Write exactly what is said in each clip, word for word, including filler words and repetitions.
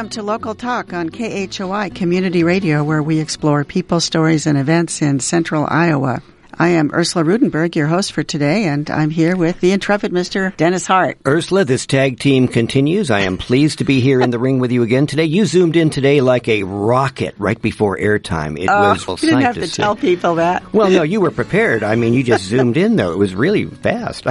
to Local Talk on K H O I Community Radio, where we explore people, stories, and events in central Iowa. I am Ursula Rudenberg, your host for today, and I'm here with the intrepid Mister Dennis Hart. Ursula, this tag team continues. I am pleased to be here in the ring with you again today. You zoomed in today like a rocket right before airtime. It oh, was you didn't have to, to tell people that. Well, no, you were prepared. I mean, you just zoomed in, though. It was really fast.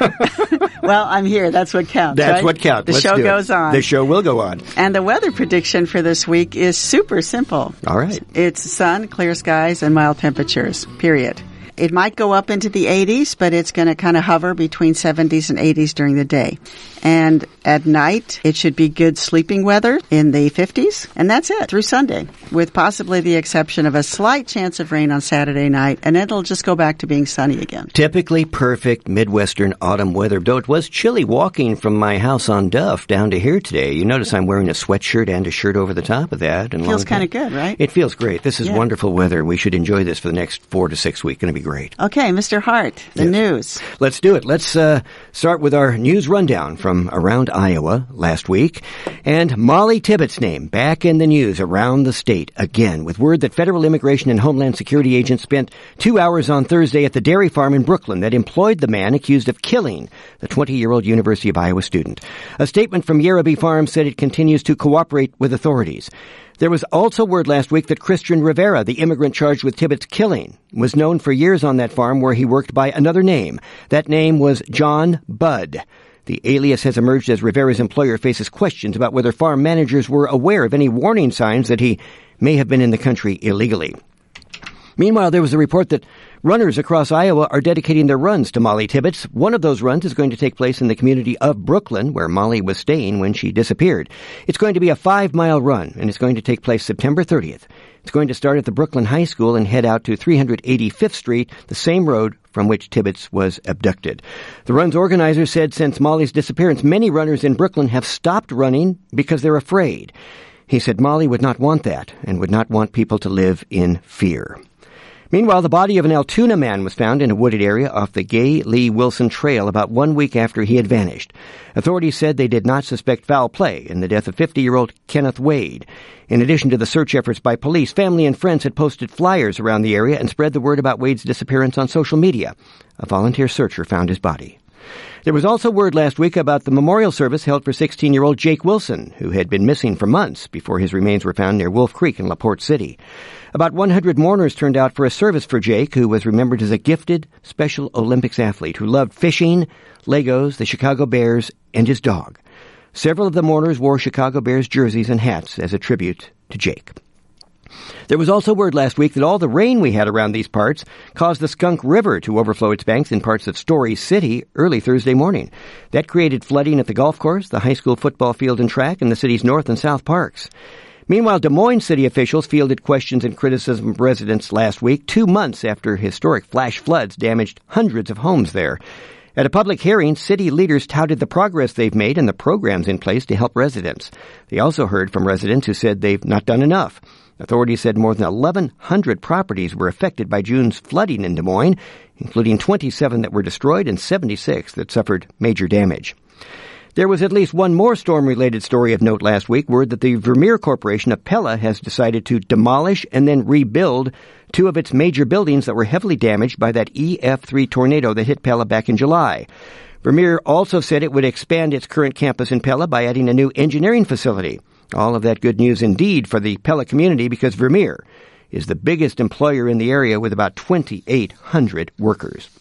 Well, I'm here. That's what counts, That's right? what counts. The Let's show do goes it. on. The show will go on. And the weather prediction for this week is super simple. All right. It's sun, clear skies, and mild temperatures, period. It might go up into the eighties, but it's going to kind of hover between seventies and eighties during the day. And at night, it should be good sleeping weather in the fifties. And that's it through Sunday, with possibly the exception of a slight chance of rain on Saturday night. And it'll just go back to being sunny again. Typically perfect Midwestern autumn weather, though it was chilly walking from my house on Duff down to here today. You notice I'm wearing a sweatshirt and a shirt over the top of that. And feels kind of good, right? It feels great. This is yeah. wonderful weather. We should enjoy this for the next four to six weeks. Going to be great. Okay, Mister Hart, the yes. news. Let's do it. Let's uh, start with our news rundown from around Iowa last week. And Molly Tibbetts' name back in the news around the state again, with word that federal immigration and homeland security agents spent two hours on Thursday at the dairy farm in Brooklyn that employed the man accused of killing the twenty-year-old University of Iowa student. A statement from Yerabee Farm said it continues to cooperate with authorities. There was also word last week that Christian Rivera, the immigrant charged with Tibbetts' killing, was known for years on that farm where he worked by another name. That name was John Budd. The alias has emerged as Rivera's employer faces questions about whether farm managers were aware of any warning signs that he may have been in the country illegally. Meanwhile, there was a report that runners across Iowa are dedicating their runs to Molly Tibbetts. One of those runs is going to take place in the community of Brooklyn, where Molly was staying when she disappeared. It's going to be a five-mile run, and it's going to take place September thirtieth. It's going to start at the Brooklyn High School and head out to three hundred eighty-fifth Street, the same road from which Tibbetts was abducted. The run's organizers said since Molly's disappearance, many runners in Brooklyn have stopped running because they're afraid. He said Molly would not want that and would not want people to live in fear. Meanwhile, the body of an Altoona man was found in a wooded area off the Gay Lee Wilson Trail about one week after he had vanished. Authorities said they did not suspect foul play in the death of fifty-year-old Kenneth Wade. In addition to the search efforts by police, family and friends had posted flyers around the area and spread the word about Wade's disappearance on social media. A volunteer searcher found his body. There was also word last week about the memorial service held for sixteen-year-old Jake Wilson, who had been missing for months before his remains were found near Wolf Creek in LaPorte City. About one hundred mourners turned out for a service for Jake, who was remembered as a gifted Special Olympics athlete who loved fishing, Legos, the Chicago Bears, and his dog. Several of the mourners wore Chicago Bears jerseys and hats as a tribute to Jake. There was also word last week that all the rain we had around these parts caused the Skunk River to overflow its banks in parts of Story City early Thursday morning. That created flooding at the golf course, the high school football field and track, and the city's north and south parks. Meanwhile, Des Moines city officials fielded questions and criticism from residents last week, two months after historic flash floods damaged hundreds of homes there. At a public hearing, city leaders touted the progress they've made and the programs in place to help residents. They also heard from residents who said they've not done enough. Authorities said more than eleven hundred properties were affected by June's flooding in Des Moines, including twenty-seven that were destroyed and seventy-six that suffered major damage. There was at least one more storm-related story of note last week, word that the Vermeer Corporation of Pella has decided to demolish and then rebuild two of its major buildings that were heavily damaged by that E F three tornado that hit Pella back in July. Vermeer also said it would expand its current campus in Pella by adding a new engineering facility. All of that good news indeed for the Pella community, because Vermeer is the biggest employer in the area with about twenty-eight hundred workers.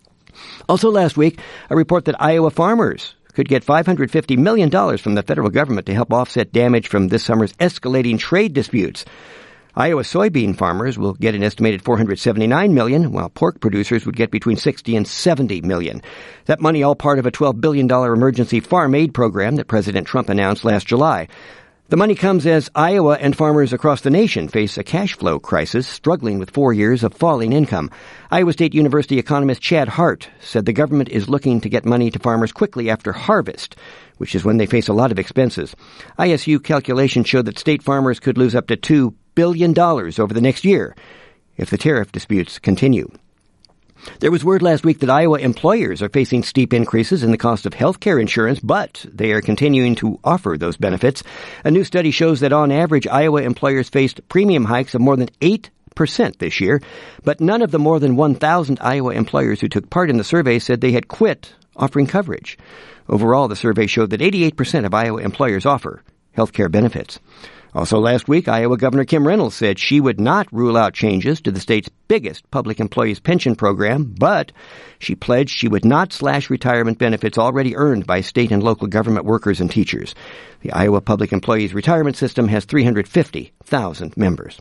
Also last week, a report that Iowa farmers could get five hundred fifty million dollars from the federal government to help offset damage from this summer's escalating trade disputes. Iowa soybean farmers will get an estimated four hundred seventy-nine million dollars, while pork producers would get between sixty and seventy million dollars. That money all part of a twelve billion dollars emergency farm aid program that President Trump announced last July. The money comes as Iowa and farmers across the nation face a cash flow crisis, struggling with four years of falling income. Iowa State University economist Chad Hart said the government is looking to get money to farmers quickly after harvest, which is when they face a lot of expenses. I S U calculations showed that state farmers could lose up to two billion dollars over the next year if the tariff disputes continue. There was word last week that Iowa employers are facing steep increases in the cost of health care insurance, but they are continuing to offer those benefits. A new study shows that on average, Iowa employers faced premium hikes of more than eight percent this year, but none of the more than one thousand Iowa employers who took part in the survey said they had quit offering coverage. Overall, the survey showed that eighty-eight percent of Iowa employers offer health care benefits. Also last week, Iowa Governor Kim Reynolds said she would not rule out changes to the state's biggest public employees pension program, but she pledged she would not slash retirement benefits already earned by state and local government workers and teachers. The Iowa Public Employees Retirement System has three hundred fifty thousand members.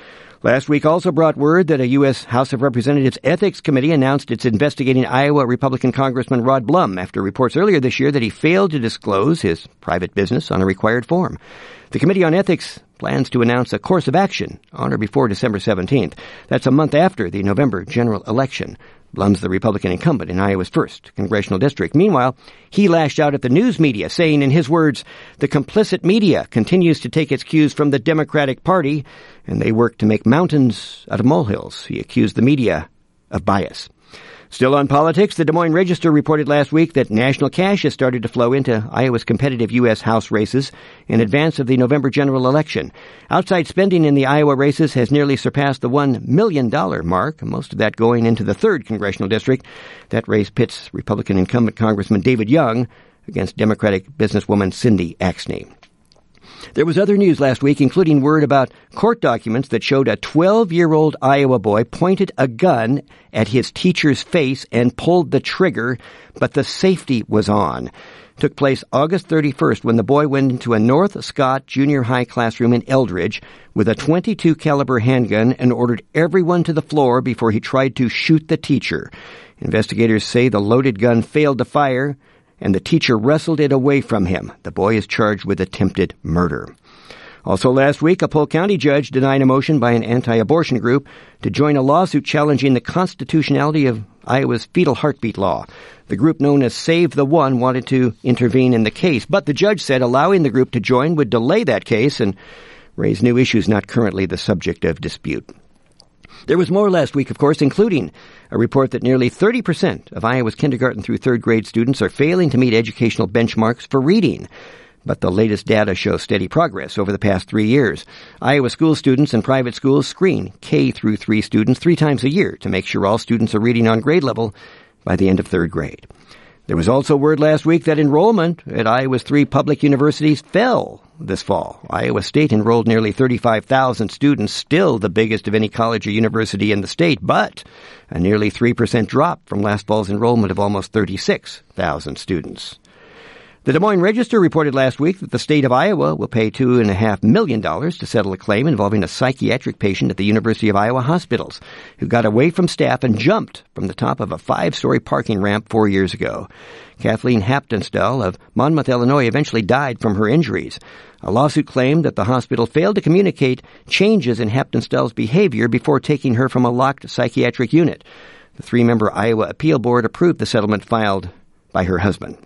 Last week also brought word that a U S House of Representatives Ethics Committee announced it's investigating Iowa Republican Congressman Rod Blum after reports earlier this year that he failed to disclose his private business on a required form. The Committee on Ethics plans to announce a course of action on or before December seventeenth. That's a month after the November general election. Blum's the Republican incumbent in Iowa's first congressional district. Meanwhile, he lashed out at the news media, saying, in his words, the complicit media continues to take its cues from the Democratic Party, and they work to make mountains out of molehills. He accused the media of bias. Still on politics, the Des Moines Register reported last week that national cash has started to flow into Iowa's competitive U S House races in advance of the November general election. Outside spending in the Iowa races has nearly surpassed the one million dollars mark, most of that going into the third congressional district. That race pits Republican incumbent Congressman David Young against Democratic businesswoman Cindy Axne. There was other news last week, including word about court documents that showed a twelve-year-old Iowa boy pointed a gun at his teacher's face and pulled the trigger, but the safety was on. It took place August thirty-first when the boy went into a North Scott junior high classroom in Eldridge with a twenty-two caliber handgun and ordered everyone to the floor before he tried to shoot the teacher. Investigators say the loaded gun failed to fire, and the teacher wrestled it away from him. The boy is charged with attempted murder. Also last week, a Polk County judge denied a motion by an anti-abortion group to join a lawsuit challenging the constitutionality of Iowa's fetal heartbeat law. The group known as Save the One wanted to intervene in the case, but the judge said allowing the group to join would delay that case and raise new issues not currently the subject of dispute. There was more last week, of course, including a report that nearly thirty percent of Iowa's kindergarten through third grade students are failing to meet educational benchmarks for reading. But the latest data shows steady progress over the past three years. Iowa school students and private schools screen K through three students three times a year to make sure all students are reading on grade level by the end of third grade. There was also word last week that enrollment at Iowa's three public universities fell this fall. Iowa State enrolled nearly thirty-five thousand students, still the biggest of any college or university in the state, but a nearly three percent drop from last fall's enrollment of almost thirty-six thousand students. The Des Moines Register reported last week that the state of Iowa will pay two point five million dollars to settle a claim involving a psychiatric patient at the University of Iowa hospitals who got away from staff and jumped from the top of a five-story parking ramp four years ago. Kathleen Haptonstall of Monmouth, Illinois, eventually died from her injuries. A lawsuit claimed that the hospital failed to communicate changes in Haptonstall's behavior before taking her from a locked psychiatric unit. The three-member Iowa Appeal Board approved the settlement filed by her husband.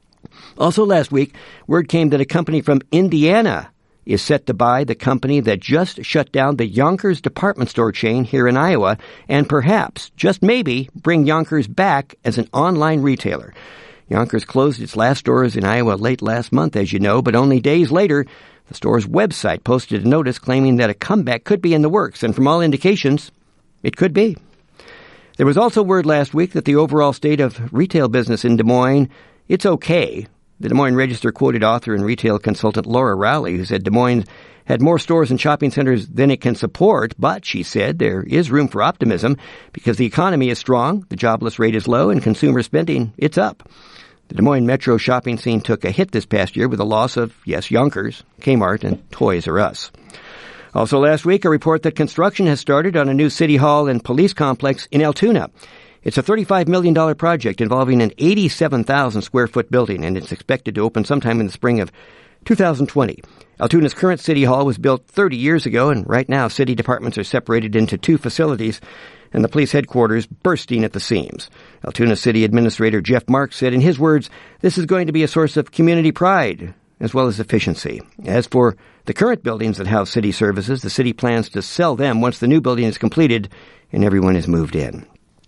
Also last week, word came that a company from Indiana is set to buy the company that just shut down the Yonkers department store chain here in Iowa and perhaps, just maybe, bring Yonkers back as an online retailer. Yonkers closed its last stores in Iowa late last month, as you know, but only days later, the store's website posted a notice claiming that a comeback could be in the works, and from all indications, it could be. There was also word last week that the overall state of retail business in Des Moines, it's okay. The Des Moines Register quoted author and retail consultant Laura Rowley, who said Des Moines had more stores and shopping centers than it can support, but, she said, there is room for optimism because the economy is strong, the jobless rate is low, and consumer spending, it's up. The Des Moines metro shopping scene took a hit this past year with the loss of, yes, Yonkers, Kmart, and Toys R Us. Also last week, a report that construction has started on a new city hall and police complex in Altoona. It's a thirty-five million dollars project involving an eighty-seven thousand square foot building, and it's expected to open sometime in the spring of two thousand twenty. Altoona's current city hall was built thirty years ago, and right now city departments are separated into two facilities, and the police headquarters bursting at the seams. Altoona City Administrator Jeff Marks said, in his words, this is going to be a source of community pride as well as efficiency. As for the current buildings that house city services, the city plans to sell them once the new building is completed and everyone is moved in.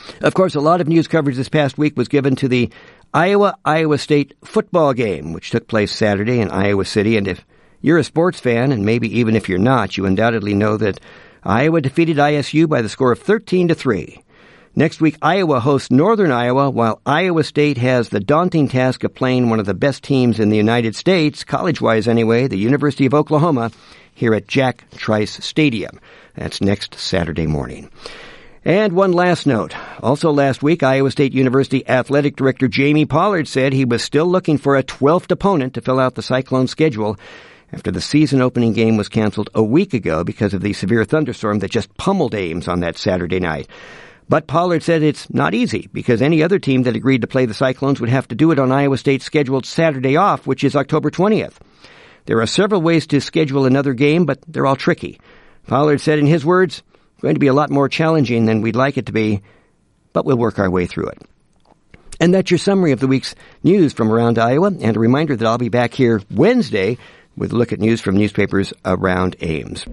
Of course, a lot of news coverage this past week was given to the Iowa-Iowa State football game, which took place Saturday in Iowa City. And if you're a sports fan, and maybe even if you're not, you undoubtedly know that Iowa defeated I S U by the score of thirteen to three. Next week, Iowa hosts Northern Iowa, while Iowa State has the daunting task of playing one of the best teams in the United States, college-wise anyway, the University of Oklahoma, here at Jack Trice Stadium. That's next Saturday morning. And one last note. Also last week, Iowa State University Athletic Director Jamie Pollard said he was still looking for a twelfth opponent to fill out the Cyclone schedule after the season opening game was canceled a week ago because of the severe thunderstorm that just pummeled Ames on that Saturday night. But Pollard said it's not easy because any other team that agreed to play the Cyclones would have to do it on Iowa State's scheduled Saturday off, which is October twentieth. There are several ways to schedule another game, but they're all tricky. Pollard said in his words, it's going to be a lot more challenging than we'd like it to be, but we'll work our way through it. And that's your summary of the week's news from around Iowa, and a reminder that I'll be back here Wednesday with a look at news from newspapers around Ames.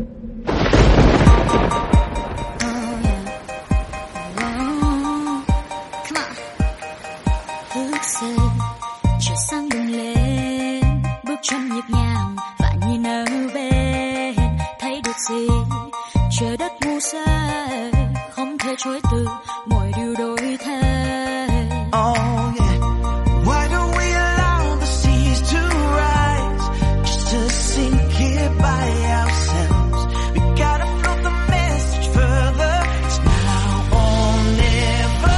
Chiều sáng bừng lên, bước chân nhịp nhàng và nhìn ở bên thấy được gì? Trời đất ngu say, không thể chối từ, mọi điều đổi thay. Oh yeah, why don't we allow the seas to rise, just to sink here by ourselves? We gotta float the message further. It's now or never.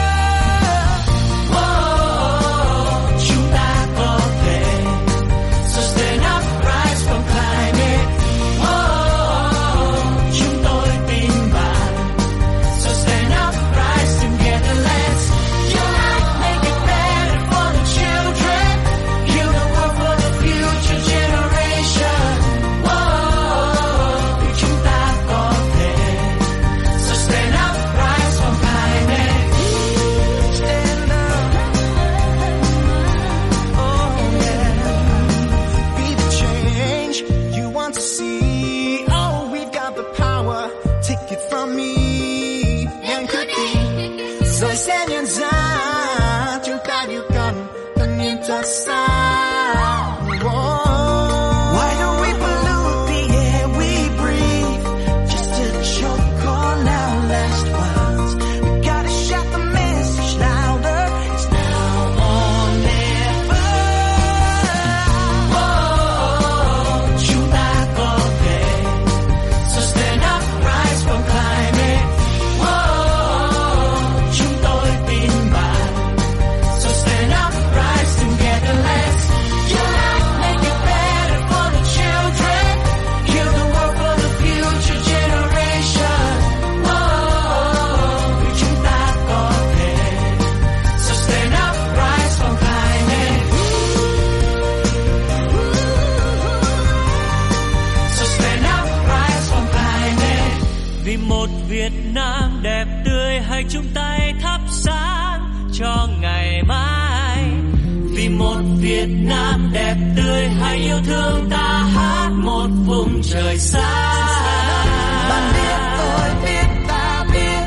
Việt Nam đẹp tươi, hãy yêu thương ta hát một vùng trời xa. Bạn biết tôi biết ta biết.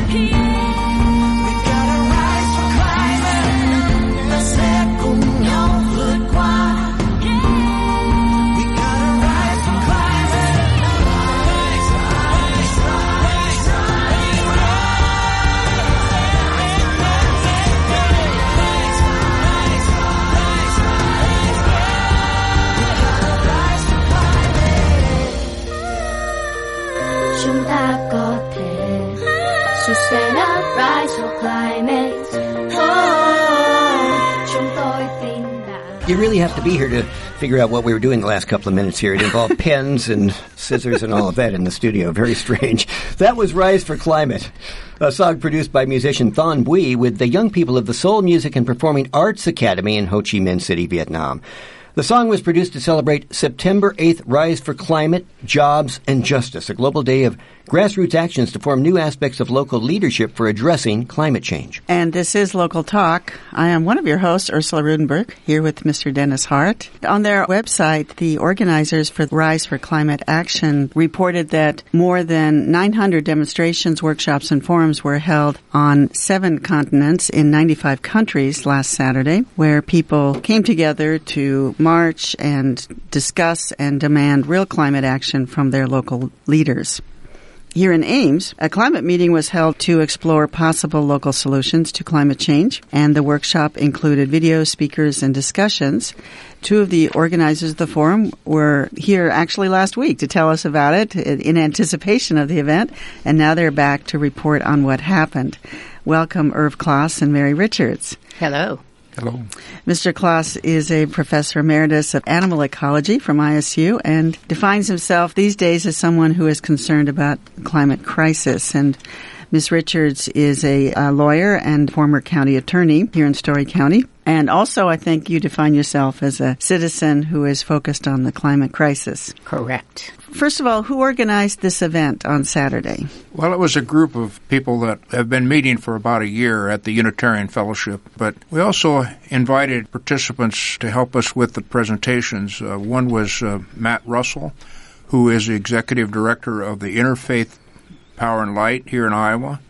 We gotta rise for climate. Ta sẽ cùng nhau vượt qua. We gotta rise for climate. Rise, rise, rise, rise, Chúng ta có thể. So stand up, rise for climate. Oh, chúng tôi tin rằng. You really have to be here to figure out what we were doing the last couple of minutes here. It involved pens and scissors and all of that in the studio. Very strange. That was Rise for Climate, a song produced by musician Thon Bui with the young people of the Seoul Music and Performing Arts Academy in Ho Chi Minh City, Vietnam. The song was produced to celebrate September eighth, Rise for Climate, Jobs, and Justice, a global day of Grassroots actions to form new aspects of local leadership for addressing climate change. And this is Local Talk. I am one of your hosts, Ursula Rudenberg, here with Mister Dennis Hart. On their website, the organizers for Rise for Climate Action reported that more than nine hundred demonstrations, workshops, and forums were held on seven continents in ninety-five countries last Saturday, where people came together to march and discuss and demand real climate action from their local leaders. Here in Ames, a climate meeting was held to explore possible local solutions to climate change, and the workshop included videos, speakers, and discussions. Two of the organizers of the forum were here actually last week to tell us about it in anticipation of the event, and now they're back to report on what happened. Welcome, Irv Klaas and Mary Richards. Hello. Hello. Mister Klaas is a professor emeritus of animal ecology from I S U and defines himself these days as someone who is concerned about the climate crisis. And Miz Richards is a, a lawyer and former county attorney here in Story County. And also, I think you define yourself as a citizen who is focused on the climate crisis. Correct. First of all, who organized this event on Saturday? Well, it was a group of people that have been meeting for about a year at the Unitarian Fellowship, but we also invited participants to help us with the presentations. Uh, one was uh, Matt Russell, who is the executive director of the Interfaith Power and Light here in Iowa.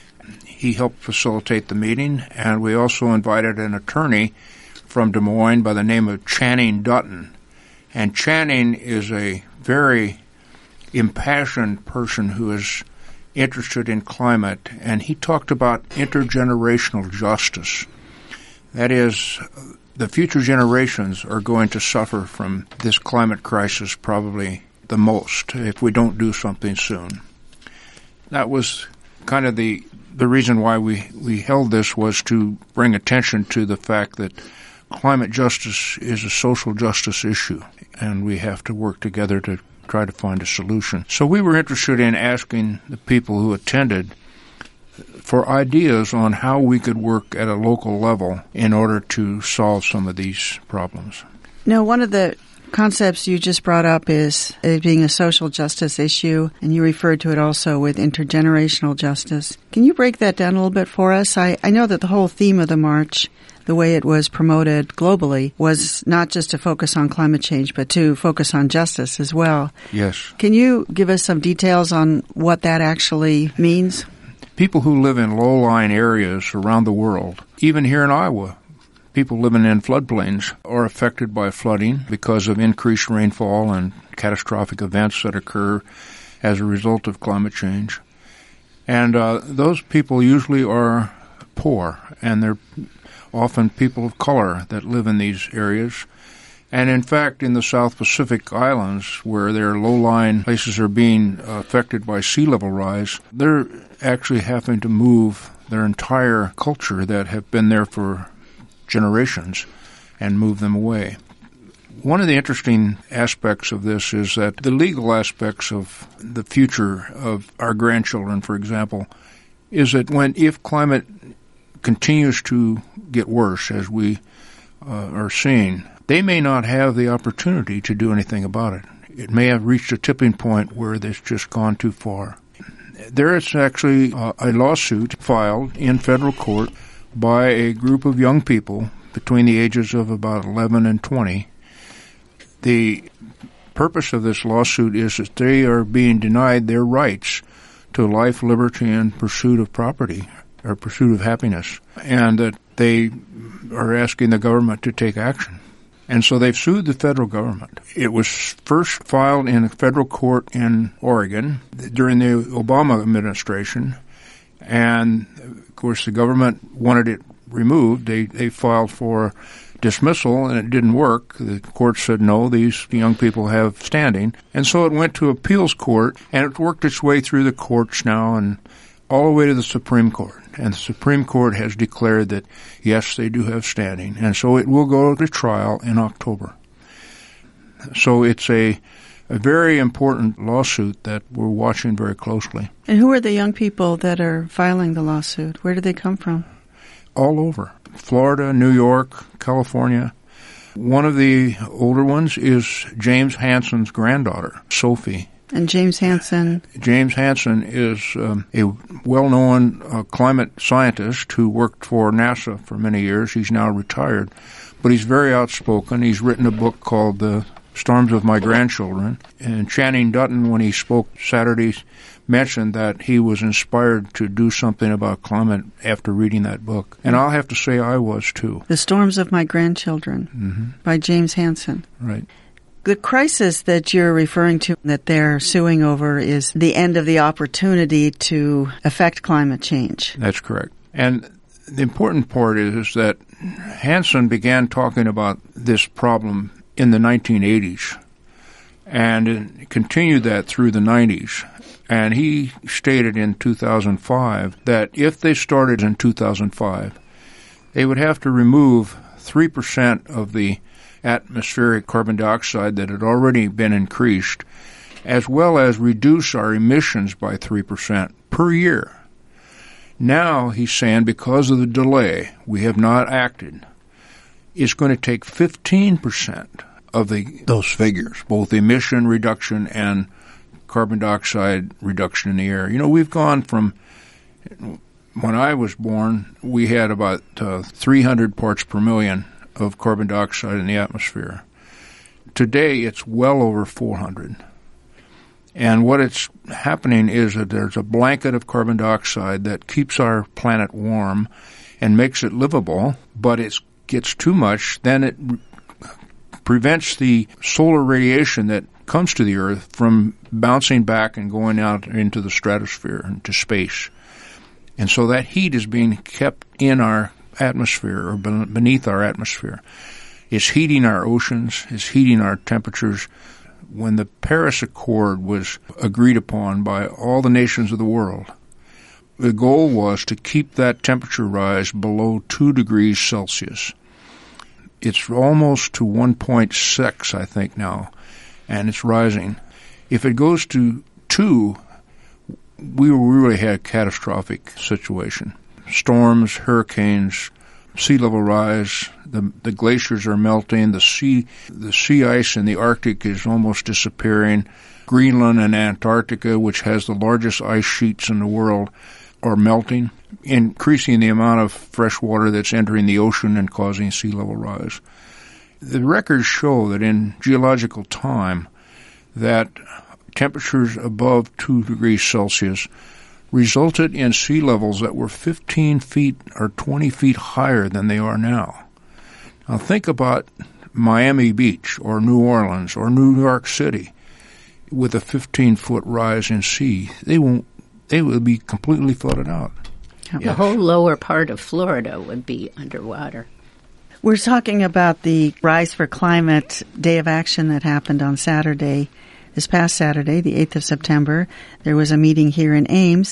He helped facilitate the meeting, and we also invited an attorney from Des Moines by the name of Channing Dutton. And Channing is a very impassioned person who is interested in climate, and he talked about intergenerational justice. That is, the future generations are going to suffer from this climate crisis probably the most if we don't do something soon. That was kind of the the reason why we, we held this, was to bring attention to the fact that climate justice is a social justice issue, and we have to work together to try to find a solution. So we were interested in asking the people who attended for ideas on how we could work at a local level in order to solve some of these problems. Now, one of the concepts you just brought up is it being a social justice issue, and you referred to it also with intergenerational justice. Can you break that down a little bit for us? I, I know that the whole theme of the march, the way it was promoted globally, was not just to focus on climate change, but to focus on justice as well. Yes. Can you give us some details on what that actually means? People who live in low-lying areas around the world, even here in Iowa, people living in floodplains are affected by flooding because of increased rainfall and catastrophic events that occur as a result of climate change. And uh, those people usually are poor, and they're often people of color that live in these areas. And in fact, in the South Pacific Islands, where their low-lying places are being affected by sea level rise, they're actually having to move their entire culture that have been there for generations and move them away. One of the interesting aspects of this is that the legal aspects of the future of our grandchildren, for example, is that when if climate continues to get worse, as we uh, are seeing, they may not have the opportunity to do anything about it. It may have reached a tipping point where it's just gone too far. There is actually uh, a lawsuit filed in federal court by a group of young people between the ages of about eleven and twenty. The purpose of this lawsuit is that they are being denied their rights to life, liberty, and pursuit of property, or pursuit of happiness, and that they are asking the government to take action. And so they've sued the federal government. It was first filed in a federal court in Oregon during the Obama administration, and of course the government wanted it removed. They they filed for dismissal, and it didn't work. The court said, no, these young people have standing. And so it went to appeals court, and it worked its way through the courts now and all the way to the Supreme Court. And the Supreme Court has declared that, yes, they do have standing. And so it will go to trial in October. So it's a, a very important lawsuit that we're watching very closely. And who are the young people that are filing the lawsuit? Where do they come from? All over. Florida, New York, California. One of the older ones is James Hansen's granddaughter, Sophie. And James Hansen? James Hansen is um, a well-known uh, climate scientist who worked for NASA for many years. He's now retired, but he's very outspoken. He's written a book called The Storms of My Grandchildren. And Channing Dutton, when he spoke Saturday, mentioned that he was inspired to do something about climate after reading that book. And I'll have to say I was too. The Storms of My Grandchildren Mm-hmm. by James Hansen. Right. The crisis that you're referring to that they're suing over is the end of the opportunity to affect climate change. That's correct. And the important part is, is that Hansen began talking about this problem in the nineteen eighties and continued that through the nineties. And he stated in two thousand five that if they started in two thousand five, they would have to remove three percent of the atmospheric carbon dioxide that had already been increased, as well as reduce our emissions by three percent per year. Now, he's saying, because of the delay, we have not acted. It's going to take fifteen percent of the those figures, both emission reduction and carbon dioxide reduction in the air. You know, we've gone from, when I was born, we had about uh, three hundred parts per million of carbon dioxide in the atmosphere. Today, it's well over four hundred. And what it's happening is that there's a blanket of carbon dioxide that keeps our planet warm and makes it livable, but it gets too much, then it re- prevents the solar radiation that comes to the Earth from bouncing back and going out into the stratosphere, into space. And so that heat is being kept in our atmosphere or beneath our atmosphere. It's heating our oceans, it's heating our temperatures. When the Paris Accord was agreed upon by all the nations of the world, the goal was to keep that temperature rise below two degrees Celsius. It's almost to one point six, I think, now, and it's rising. If it goes to two, we really had a catastrophic situation. Storms, hurricanes, sea level rise, the the glaciers are melting, the sea the sea ice in the Arctic is almost disappearing. Greenland and Antarctica, which has the largest ice sheets in the world, are melting, increasing the amount of fresh water that's entering the ocean and causing sea level rise. The records show that in geological time that temperatures above two degrees Celsius resulted in sea levels that were fifteen feet or twenty feet higher than they are now. Now think about Miami Beach or New Orleans or New York City with a fifteen-foot rise in sea. They won't. They will be completely flooded out. The yes. whole lower part of Florida would be underwater. We're talking about the Rise for Climate Day of Action that happened on Saturday. This past Saturday, the eighth of September, there was a meeting here in Ames.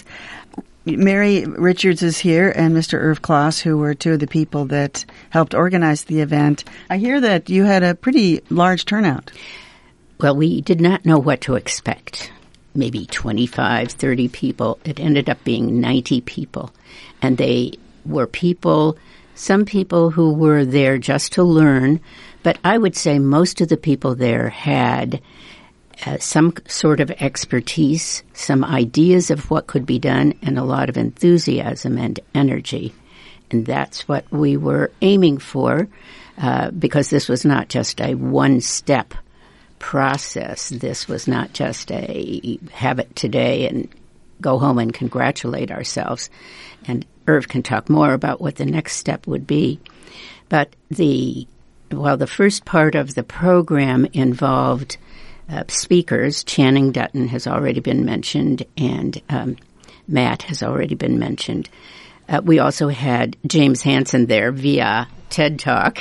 Mary Richards is here and Mister Irv Kloss, who were two of the people that helped organize the event. I hear that you had a pretty large turnout. Well, we did not know what to expect. Maybe twenty-five, thirty people. It ended up being ninety people. And they were people, some people who were there just to learn, but I would say most of the people there had Uh, some sort of expertise, some ideas of what could be done, and a lot of enthusiasm and energy. And that's what we were aiming for, uh, because this was not just a one-step process. This was not just a have it today and go home and congratulate ourselves. And Irv can talk more about what the next step would be. But the, well, the first part of the program involved Uh, speakers. Channing Dutton has already been mentioned, and um, Matt has already been mentioned. Uh, we also had James Hansen there via TED Talk,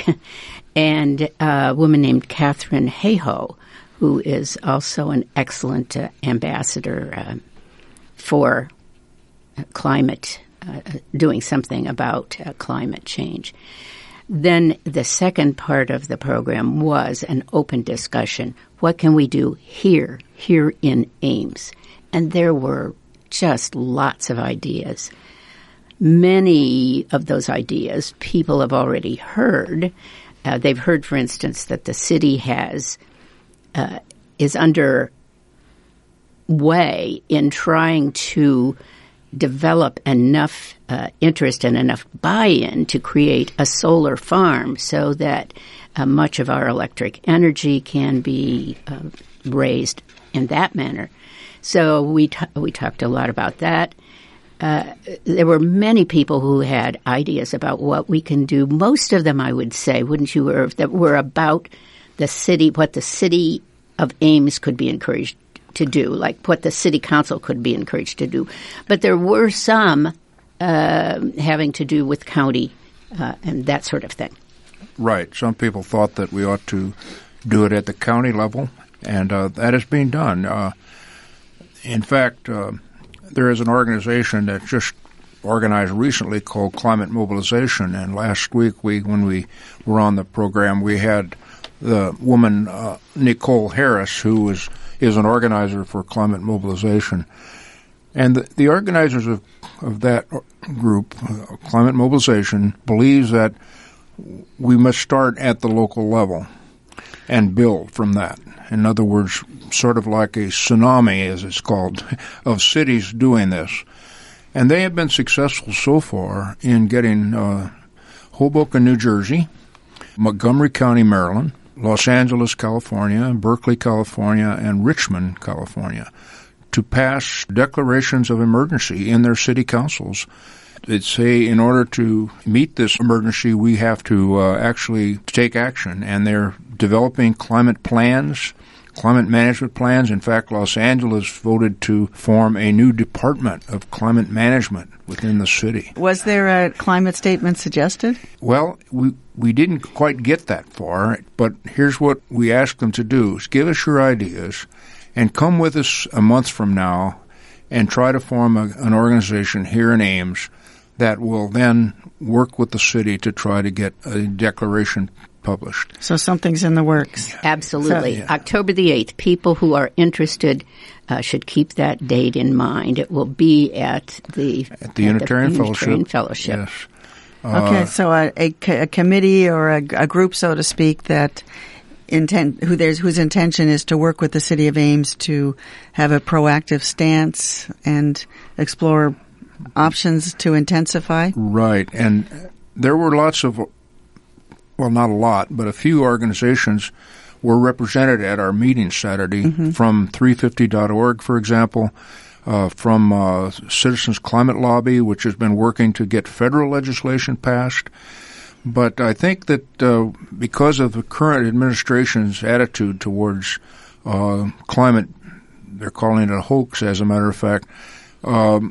and a woman named Catherine Hayhoe, who is also an excellent uh, ambassador uh, for uh, climate, uh, doing something about uh, climate change. Then the second part of the program was an open discussion. What can we do here, here in Ames? And there were just lots of ideas. Many of those ideas people have already heard. Uh, they've heard, for instance, that the city has uh, is under way in trying to develop enough uh, interest and enough buy-in to create a solar farm so that uh, much of our electric energy can be uh, raised in that manner. So we t- we talked a lot about that. Uh, there were many people who had ideas about what we can do. Most of them, I would say, wouldn't you, Irv, that were about the city, what the city of Ames could be encouraged to do, like what the city council could be encouraged to do. But there were some uh, having to do with county uh, and that sort of thing. Right. Some people thought that we ought to do it at the county level, and uh, that is being done. Uh, in fact, uh, there is an organization that just organized recently called Climate Mobilization, and last week we, when we were on the program, we had the woman uh, Nicole Harris, who was is an organizer for Climate Mobilization. And the, the organizers of, of that group, uh, Climate Mobilization, believes that we must start at the local level and build from that. In other words, sort of like a tsunami, as it's called, of cities doing this. And they have been successful so far in getting uh, Hoboken, New Jersey, Montgomery County, Maryland, Los Angeles, California, Berkeley, California, and Richmond, California, to pass declarations of emergency in their city councils that say in order to meet this emergency, we have to uh, actually take action. And they're developing climate plans, climate management plans. In fact, Los Angeles voted to form a new department of climate management within the city. Was there a climate statement suggested? Well, we we didn't quite get that far, but here's what we asked them to do, is give us your ideas and come with us a month from now and try to form a, an organization here in Ames that will then work with the city to try to get a declaration published. So something's in the works. Absolutely. So, yeah. October the eighth. People who are interested uh, should keep that date in mind. It will be at the at the Unitarian, the Fellowship. Unitarian Fellowship. Yes. Okay, Uh, so a, a, a committee or a, a group, so to speak, that intent who there's whose intention is to work with the city of Ames to have a proactive stance and explore options to intensify. Right, and there were lots of, well, not a lot, but a few organizations were represented at our meeting Saturday, mm-hmm. from three fifty dot org, for example, uh, from uh, Citizens Climate Lobby, which has been working to get federal legislation passed. But I think that uh, because of the current administration's attitude towards uh, climate, they're calling it a hoax, as a matter of fact, um,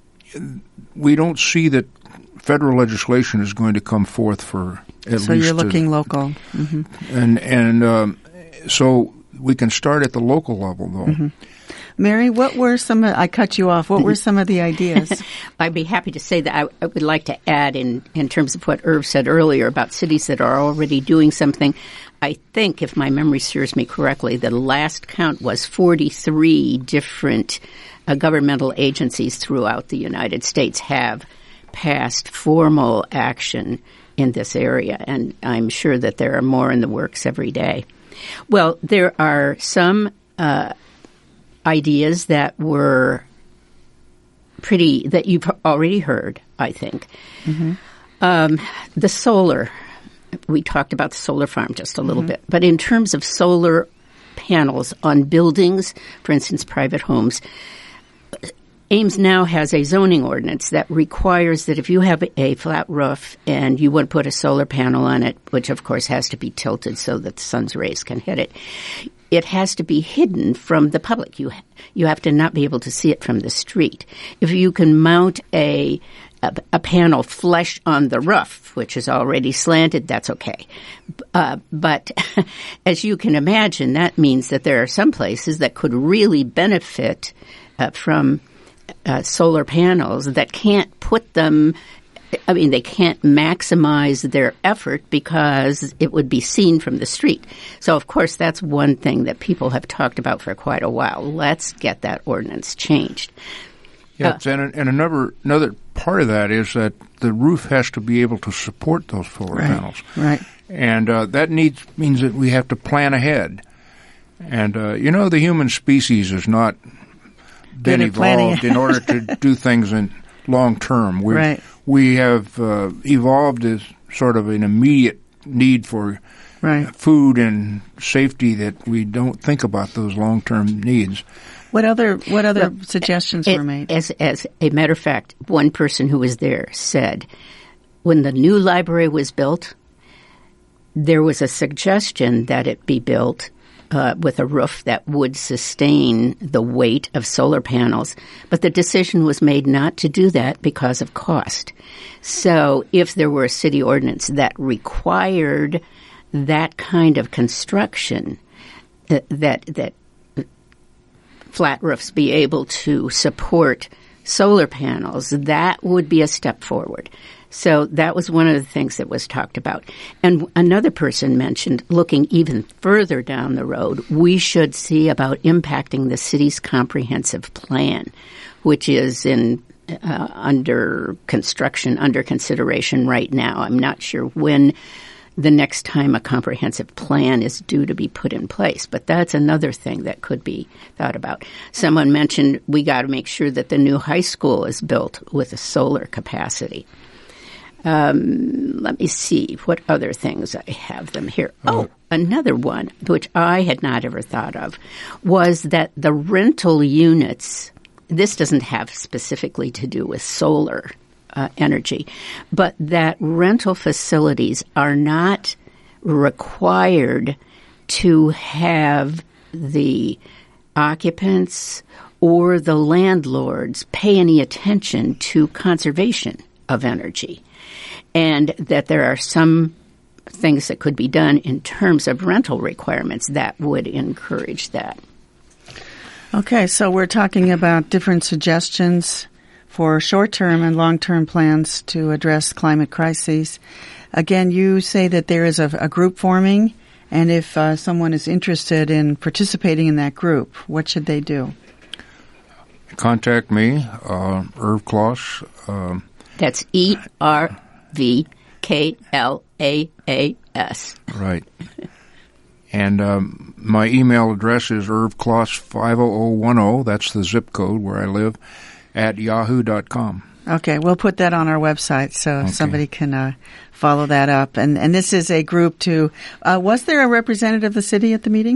we don't see that federal legislation is going to come forth for at so least. So you're looking a, local. Mm-hmm. And, and um, so we can start at the local level, though. Mm-hmm. Mary, what were some of, I cut you off, what were some of the ideas? I'd be happy to say that I, I would like to add in, in terms of what Irv said earlier about cities that are already doing something. I think, if my memory serves me correctly, the last count was forty-three different uh, governmental agencies throughout the United States have passed formal action in this area, and I'm sure that there are more in the works every day. Well, there are some uh ideas that were pretty, that you've already heard, I think. Mm-hmm. Um, the solar, we talked about the solar farm just a little mm-hmm. bit, but in terms of solar panels on buildings, for instance, private homes, Ames now has a zoning ordinance that requires that if you have a flat roof and you want to put a solar panel on it, which of course has to be tilted so that the sun's rays can hit it, it has to be hidden from the public. You you have to not be able to see it from the street. If you can mount a a, a panel flush on the roof, which is already slanted, that's okay. Uh, but as you can imagine, that means that there are some places that could really benefit uh, from uh, solar panels that can't put them. I mean, they can't maximize their effort because it would be seen from the street. So, of course, that's one thing that people have talked about for quite a while. Let's get that ordinance changed. Yes, uh, and, and another another part of that is that the roof has to be able to support those solar right, panels. Right. And uh, that needs means that we have to plan ahead. And, uh, you know, the human species is not been at planning. evolved in order to do things in long term. We're, Right. We have uh, evolved as sort of an immediate need for Right. food and safety that we don't think about those long term needs. What other what other Well, suggestions It- were made? As, as a matter of fact, one person who was there said, when the new library was built, there was a suggestion that it be built uh, with a roof that would sustain the weight of solar panels, but the decision was made not to do that because of cost. So if there were a city ordinance that required that kind of construction, uh, that that flat roofs be able to support solar panels, that would be a step forward. So that was one of the things that was talked about. And another person mentioned, looking even further down the road, we should see about impacting the city's comprehensive plan, which is in uh, under construction, under consideration right now. I'm not sure when the next time a comprehensive plan is due to be put in place. But that's another thing that could be thought about. Someone mentioned we got to make sure that the new high school is built with a solar capacity. Um, let me see what other things I have them here. Oh, another one, which I had not ever thought of, was that the rental units, this doesn't have specifically to do with solar Uh, energy, but that rental facilities are not required to have the occupants or the landlords pay any attention to conservation of energy, and that there are some things that could be done in terms of rental requirements that would encourage that. Okay, so we're talking about different suggestions for short-term and long-term plans to address climate crises. Again, you say that there is a, a group forming, and if uh, someone is interested in participating in that group, what should they do? Contact me, uh, Irv Kloss. Um, That's E R V K L A A S. right. And um, my email address is irv kloss five oh oh one oh. That's the zip code where I live, at yahoo dot com. Okay, we'll put that on our website so Okay. somebody can uh, follow that up. And, and this is a group to, uh, was there a representative of the city at the meeting?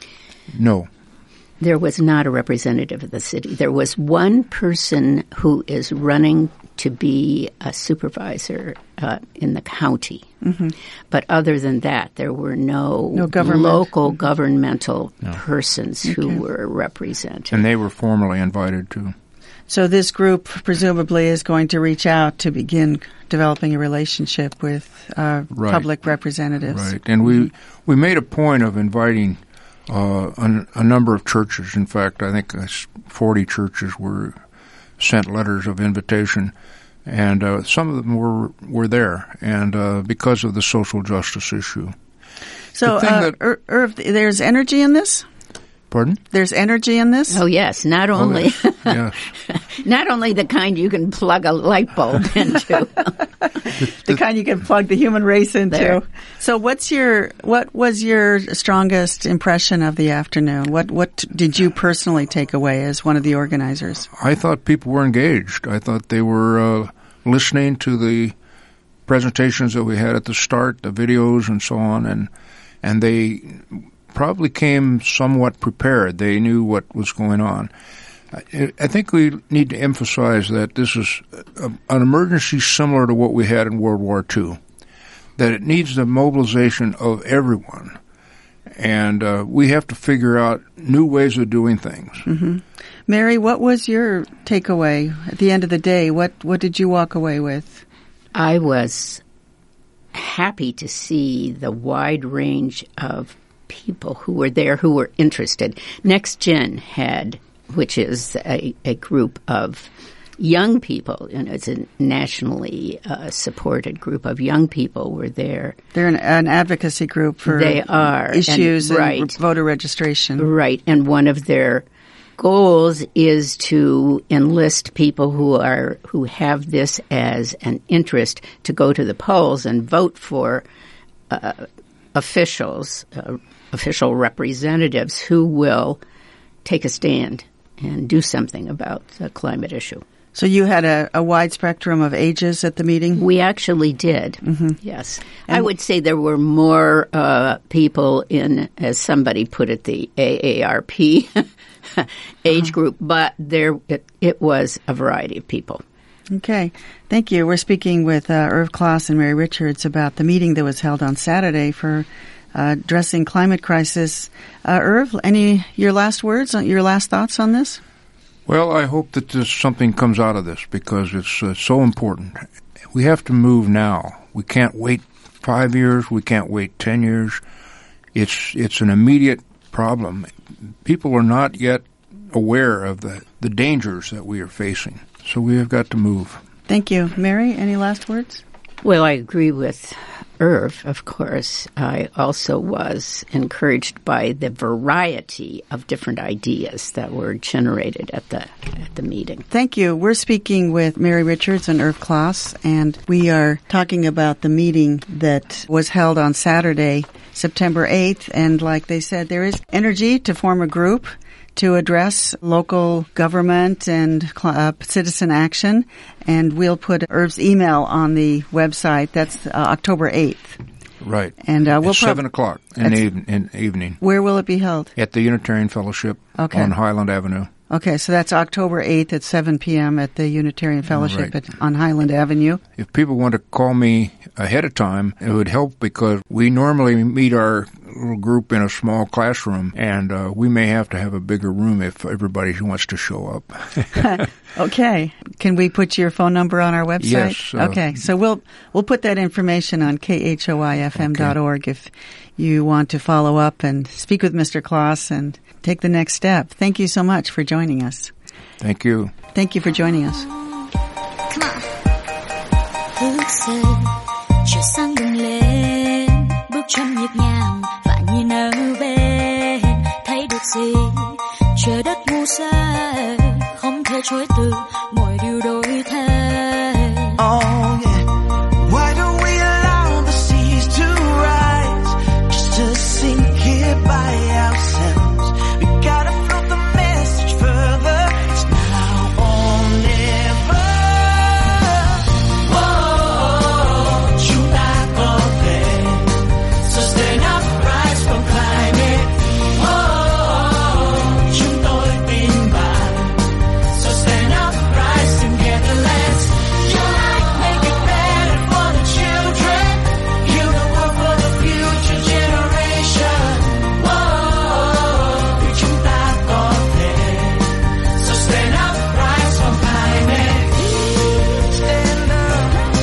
No. There was not a representative of the city. There was one person who is running to be a supervisor uh, in the county. Mm-hmm. But other than that, there were no, No government. local governmental No. persons who Okay. were represented. And they were formally invited to. So this group presumably is going to reach out to begin developing a relationship with uh, Right. public representatives. Right. And we, we made a point of inviting uh, a, a number of churches. In fact, I think uh, forty churches were sent letters of invitation, and uh, some of them were were there, and uh, because of the social justice issue. So, The thing uh, that- Ir- Irv, there's energy in this? Pardon? There's energy in this? Oh yes, not Oh, only yes. not only the kind you can plug a light bulb into. The kind you can plug the human race into. There. So what's your, what was your strongest impression of the afternoon? What, what did you personally take away as one of the organizers? I thought people were engaged. I thought they were uh, listening to the presentations that we had at the start, the videos and so on, and and they probably came somewhat prepared. They knew what was going on. I, I think we need to emphasize that this is a, an emergency similar to what we had in World War Two, that it needs the mobilization of everyone. And uh, we have to figure out new ways of doing things. Mm-hmm. Mary, what was your takeaway at the end of the day? What, what did you walk away with? I was happy to see the wide range of people who were there who were interested. Next Gen had, which is a, a group of young people, and it's a nationally uh, supported group of young people were there. They're an, an advocacy group for They are. issues and, and, right, voter registration. Right, and one of their goals is to enlist people who are who have this as an interest to go to the polls and vote for uh, officials, uh, official representatives who will take a stand and do something about the climate issue. So you had a, a wide spectrum of ages at the meeting? We actually did, mm-hmm. yes. And I would say there were more uh, people in, as somebody put it, the A A R P age uh-huh. group, but there it, it was a variety of people. Okay. Thank you. We're speaking with uh, Irv Klaas and Mary Richards about the meeting that was held on Saturday for uh, addressing climate crisis. Uh, Irv, any your last words, your last thoughts on this? Well, I hope that this, something comes out of this because it's uh, so important. We have to move now. We can't wait five years. We can't wait ten years. It's it's an immediate problem. People are not yet aware of the, the dangers that we are facing. So we have got to move. Thank you. Mary, any last words? Well, I agree with Irv, of course. I also was encouraged by the variety of different ideas that were generated at the at the meeting. Thank you. We're speaking with Mary Richards and Irv Klaas, and we are talking about the meeting that was held on Saturday, September eighth. And like they said, there is energy to form a group to address local government and uh, citizen action. And we'll put Irv's email on the website. That's uh, October eighth. Right. And uh, we'll It's prob- seven o'clock in the eve- in evening. Where will it be held? At the Unitarian Fellowship okay. on Highland Avenue. Okay, so that's October eighth at seven p.m. at the Unitarian Fellowship right. at, on Highland Avenue. If people want to call me ahead of time, it would help because we normally meet our little group in a small classroom, and uh, we may have to have a bigger room if everybody wants to show up. Okay. Can we put your phone number on our website? Yes. Uh, okay, so we'll we'll put that information on K H O I F M dot org okay. if you want to follow up and speak with Mister Klaas and take the next step. Thank you so much for joining us. Thank you. Thank you for joining us. Come on. Thức dậy, chiều sáng bừng lên, bước chân nhịp nhàng và nhìn ở bên, thấy được gì? Trời đất ngu dại, không thể chối từ, mọi điều đổi thay. Oh yeah. Why don't we allow the seas to rise, just to sink here by ourselves? We gotta float the message further. It's now or never. Whoa, chúng ta có thể sustain up, rise from climate. Whoa, chúng tôi tin bạn. So stand up, rise together, let's unite, make it better for the children. Heal the world for the future generation. Whoa, chúng ta có thể. So stand up, rise from climate. Stand up.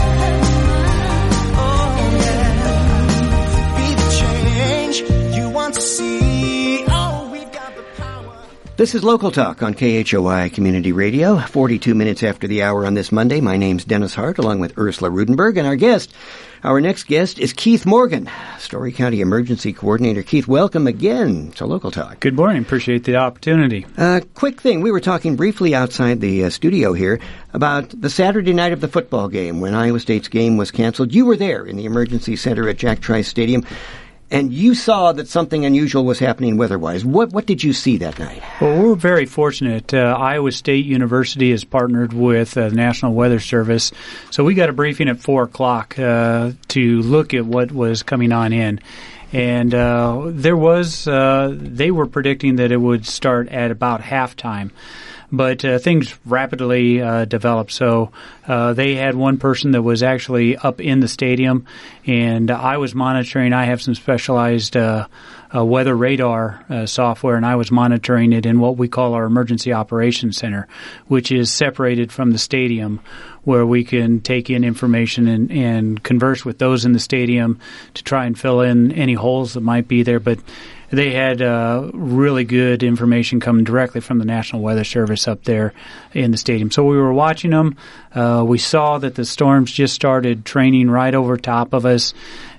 Oh yeah. Be the change you want to see. Oh, we've got the power. This is Local Talk on K H O I Community Radio, forty-two minutes after the hour on this Monday. My name's Dennis Hart, along with Ursula Rudenberg, and our guest, our next guest is Keith Morgan, Story County Emergency Coordinator. Keith, welcome again to Local Talk. Good morning. Appreciate the opportunity. Uh, quick thing, we were talking briefly outside the uh, studio here about the Saturday night of the football game when Iowa State's game was canceled. You were there in the emergency center at Jack Trice Stadium, and you saw that something unusual was happening weather-wise. What what did you see that night? Well, we're very fortunate. Uh, Iowa State University has partnered with uh, the National Weather Service, so we got a briefing at four o'clock uh, to look at what was coming on in. And uh, there was, uh, they were predicting that it would start at about halftime. But uh, things rapidly uh, developed. So uh, they had one person that was actually up in the stadium, and I was monitoring. I have some specialized uh, uh, weather radar uh, software, and I was monitoring it in what we call our Emergency Operations Center, which is separated from the stadium, where we can take in information and, and converse with those in the stadium to try and fill in any holes that might be there. But they had uh, really good information coming directly from the National Weather Service up there in the stadium. So we were watching them. Uh, we saw that the storms just started training right over top of us.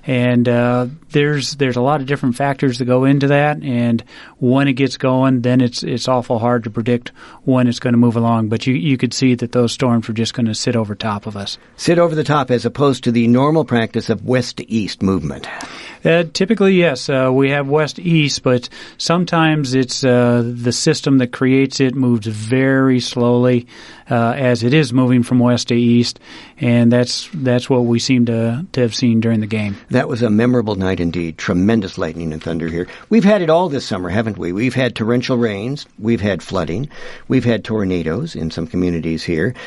And uh, there's there's a lot of different factors that go into that, and when it gets going, then it's it's awful hard to predict when it's going to move along. But you, you could see that those storms were just going to sit over top of us. Sit over the top as opposed to the normal practice of west to east movement. Uh, typically, yes, uh, we have west-east, but sometimes it's uh, the system that creates it moves very slowly uh, as it is moving from west to east, and that's that's what we seem to, to have seen during the game. That was a memorable night indeed. Tremendous lightning and thunder here. We've had it all this summer, haven't we? We've had torrential rains. We've had flooding. We've had tornadoes in some communities here.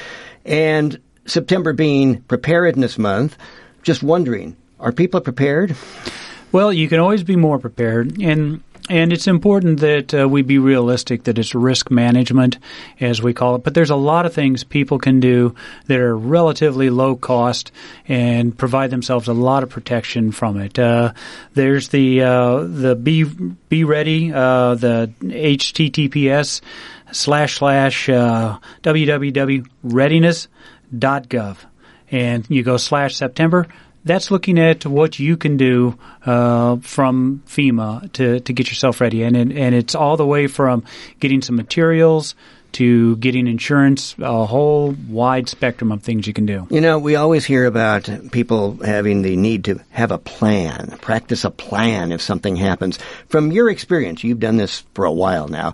And September being Preparedness Month, just wondering, are people prepared? Well, you can always be more prepared, and and it's important that uh, we be realistic, that it's risk management, as we call it. But there's a lot of things people can do that are relatively low cost and provide themselves a lot of protection from it. Uh, there's the uh, the Be Be Ready, uh, the H T T P S slash slash uh, www readiness dot gov, and you go slash September. That's looking at what you can do uh, from FEMA to, to get yourself ready. And, and and it's all the way from getting some materials to getting insurance, a whole wide spectrum of things you can do. You know, we always hear about people having the need to have a plan, practice a plan if something happens. From your experience, you've done this for a while now,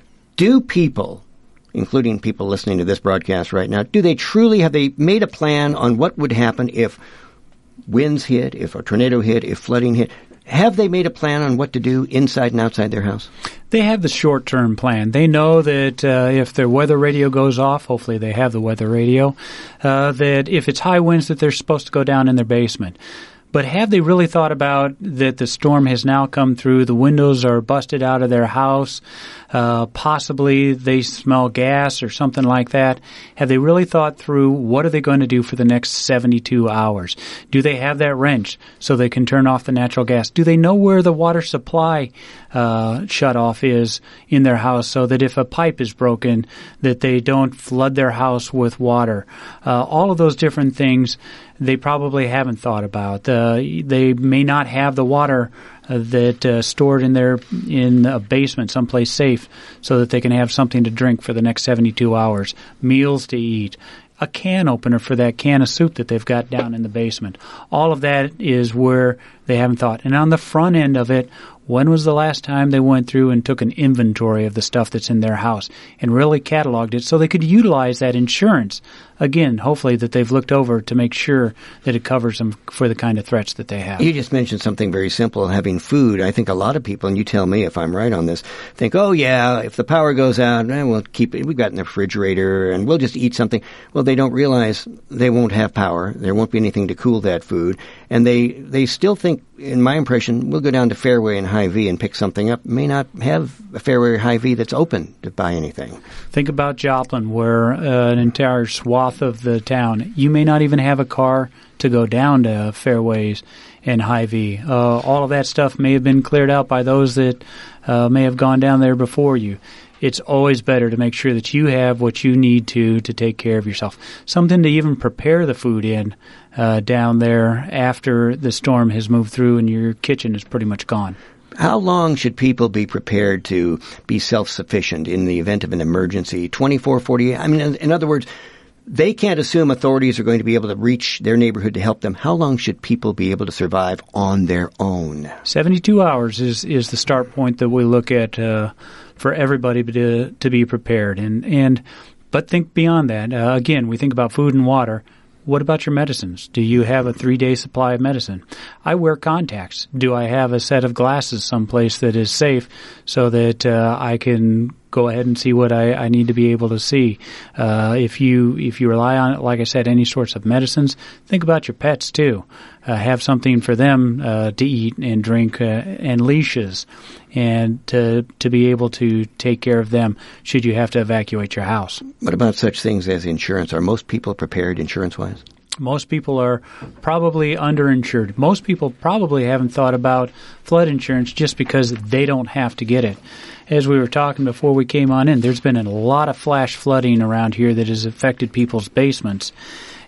do people, including people listening to this broadcast right now, do they truly, have they made a plan on what would happen if winds hit, if a tornado hit, if flooding hit? Have they made a plan on what to do inside and outside their house? They have the short-term plan. They know that uh, if their weather radio goes off, hopefully they have the weather radio, uh, that if it's high winds that they're supposed to go down in their basement. But have they really thought about that the storm has now come through, the windows are busted out of their house, uh, possibly they smell gas or something like that? Have they really thought through what are they going to do for the next seventy-two hours? Do they have that wrench so they can turn off the natural gas? Do they know where the water supply uh, shutoff is in their house so that if a pipe is broken, that they don't flood their house with water? Uh, all of those different things they probably haven't thought about. Uh, they may not have the water uh, that uh, stored in their in a basement someplace safe so that they can have something to drink for the next seventy-two hours, meals to eat, a can opener for that can of soup that they've got down in the basement. All of that is where they haven't thought. And on the front end of it, when was the last time they went through and took an inventory of the stuff that's in their house and really cataloged it so they could utilize that insurance? Again, hopefully that they've looked over to make sure that it covers them for the kind of threats that they have. You just mentioned something very simple, having food. I think a lot of people, and you tell me if I'm right on this, think, oh, yeah, if the power goes out, eh, we'll keep it. We've got in the refrigerator, and we'll just eat something. Well, they don't realize they won't have power. There won't be anything to cool that food. And they, they still think, in my impression, we'll go down to Fairway and Hy-Vee and pick something up. May not have a Fairway or Hy-Vee that's open to buy anything. Think about Joplin, where uh, an entire swath of the town, you may not even have a car to go down to Fairways and Hy-Vee. Uh, all of that stuff may have been cleared out by those that uh, may have gone down there before you. It's always better to make sure that you have what you need to to take care of yourself. Something to even prepare the food in uh, down there after the storm has moved through and your kitchen is pretty much gone. How long should people be prepared to be self-sufficient in the event of an emergency? twenty-four, forty-eight? I mean, in, in other words, they can't assume authorities are going to be able to reach their neighborhood to help them. How long should people be able to survive on their own? seventy-two hours is, is the start point that we look at uh, for everybody to, to be prepared. And, and but think beyond that. Uh, again, we think about food and water. What about your medicines? Do you have a three-day supply of medicine? I wear contacts. Do I have a set of glasses someplace that is safe so that uh, I can go ahead and see what I, I need to be able to see? Uh, if you if you rely on, like I said, any sorts of medicines, think about your pets too. Uh, have something for them uh, to eat and drink uh, and leashes, and to to be able to take care of them should you have to evacuate your house. What about such things as insurance? Are most people prepared insurance-wise? Most people are probably underinsured. Most people probably haven't thought about flood insurance just because they don't have to get it. As we were talking before we came on in, there's been a lot of flash flooding around here that has affected people's basements.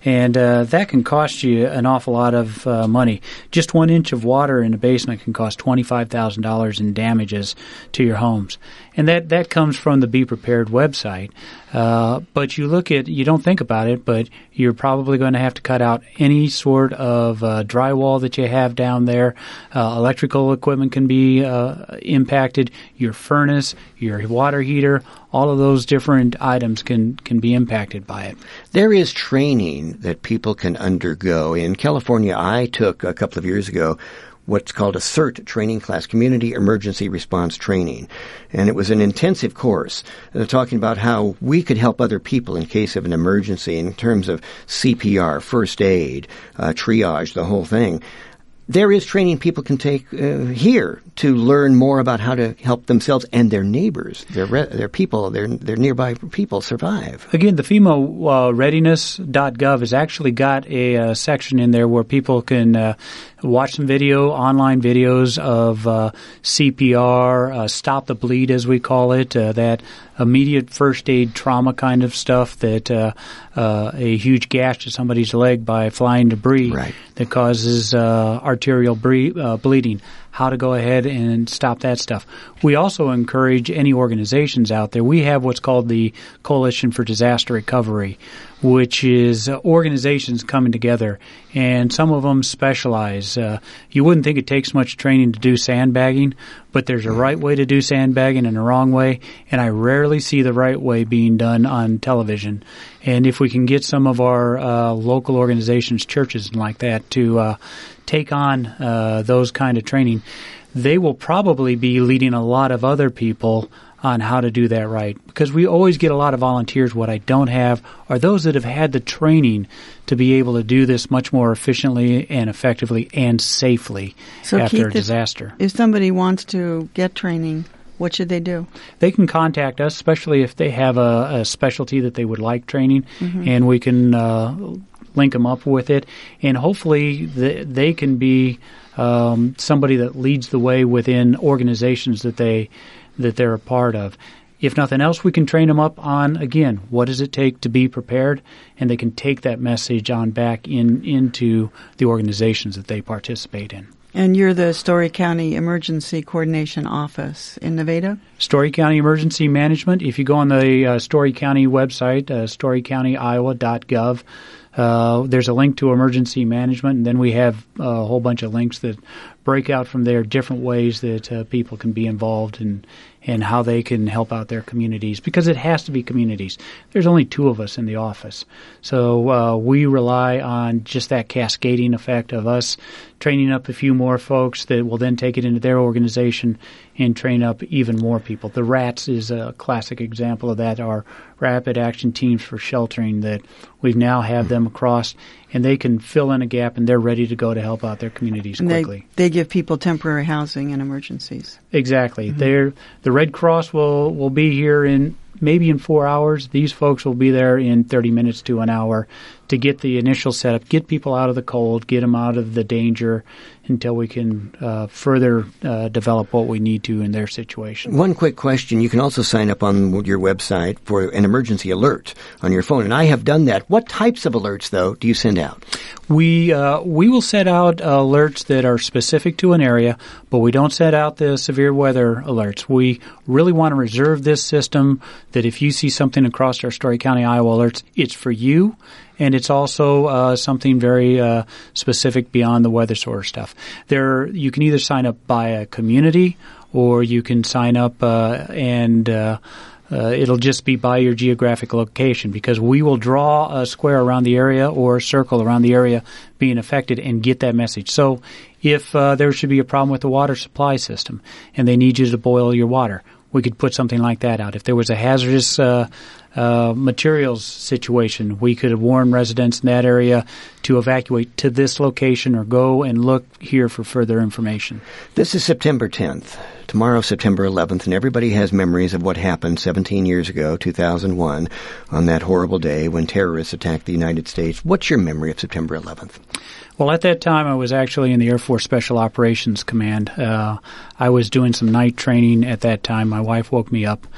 And uh, that can cost you an awful lot of uh, money. Just one inch of water in a basement can cost twenty-five thousand dollars in damages to your homes. And that, that comes from the Be Prepared website. Uh, but you look at, you don't think about it, but you're probably going to have to cut out any sort of uh, drywall that you have down there. Uh, electrical equipment can be uh, impacted. Your furnace, your water heater, all of those different items can, can be impacted by it. There is training that people can undergo. In California, I took a couple of years ago what's called a CERT training class, Community Emergency Response Training. And it was an intensive course uh, talking about how we could help other people in case of an emergency in terms of C P R, first aid, uh, triage, the whole thing. There is training people can take uh, here to learn more about how to help themselves and their neighbors, their re- their people, their their nearby people survive. Again, the FEMA uh, readiness dot gov has actually got a uh, section in there where people can uh, watch some video, online videos of uh, C P R, uh, stop the bleed as we call it, uh, that immediate first aid trauma kind of stuff, that uh, uh, a huge gash to somebody's leg by flying debris right. that causes uh, arterial bre- uh, bleeding, how to go ahead and stop that stuff. We also encourage any organizations out there. We have what's called the Coalition for Disaster Recovery, which is uh, organizations coming together, and some of them specialize. Uh, you wouldn't think it takes much training to do sandbagging, but there's a right way to do sandbagging and a wrong way, and I rarely see the right way being done on television. And if we can get some of our uh, local organizations, churches and like that, to uh, take on uh, those kind of training, they will probably be leading a lot of other people on how to do that right. Because we always get a lot of volunteers. What I don't have are those that have had the training to be able to do this much more efficiently and effectively and safely so after Keith, a disaster. If, if somebody wants to get training, what should they do? They can contact us, especially if they have a, a specialty that they would like training, mm-hmm. and we can uh, link them up with it. And hopefully the, they can be um, somebody that leads the way within organizations that they that they're a part of. If nothing else, we can train them up on, again, what does it take to be prepared, and they can take that message on back in into the organizations that they participate in. And you're the Story County Emergency Coordination Office in Nevada? Story County Emergency Management. If you go on the uh, Story County website, uh, story county iowa dot gov, uh, there's a link to emergency management, and then we have a whole bunch of links that break out from there different ways that uh, people can be involved in and how they can help out their communities, because it has to be communities. There's only two of us in the office. So uh, we rely on just that cascading effect of us training up a few more folks that will then take it into their organization and train up even more people. The RATS is a classic example of that, our Rapid Action Teams for Sheltering, that we now have them across, and they can fill in a gap, and they're ready to go to help out their communities and quickly. They, they give people temporary housing in emergencies. Exactly. Mm-hmm. They're, the Red Cross will, will be here in maybe in four hours. These folks will be there in thirty minutes to an hour to get the initial setup, get people out of the cold, get them out of the danger until we can uh, further uh, develop what we need to in their situation. One quick question. You can also sign up on your website for an emergency alert on your phone, and I have done that. What types of alerts, though, do you send out? We uh, we will set out alerts that are specific to an area, but we don't set out the severe weather alerts. We really want to reserve this system that if you see something across our Story County, Iowa alerts, it's for you, and it's also uh, something very uh, specific beyond the weather sort of stuff. There, you can either sign up by a community, or you can sign up uh, and uh, Uh, it'll just be by your geographic location, because we will draw a square around the area or a circle around the area being affected and get that message. So if uh, there should be a problem with the water supply system and they need you to boil your water, we could put something like that out. If there was a hazardous uh, uh, materials situation, we could warn residents in that area to evacuate to this location or go and look here for further information. This is September tenth. Tomorrow, September eleventh, and everybody has memories of what happened seventeen years ago, two thousand one, on that horrible day when terrorists attacked the United States. What's your memory of September eleventh? Well, at that time, I was actually in the Air Force Special Operations Command. Uh, I was doing some night training at that time. My wife woke me up,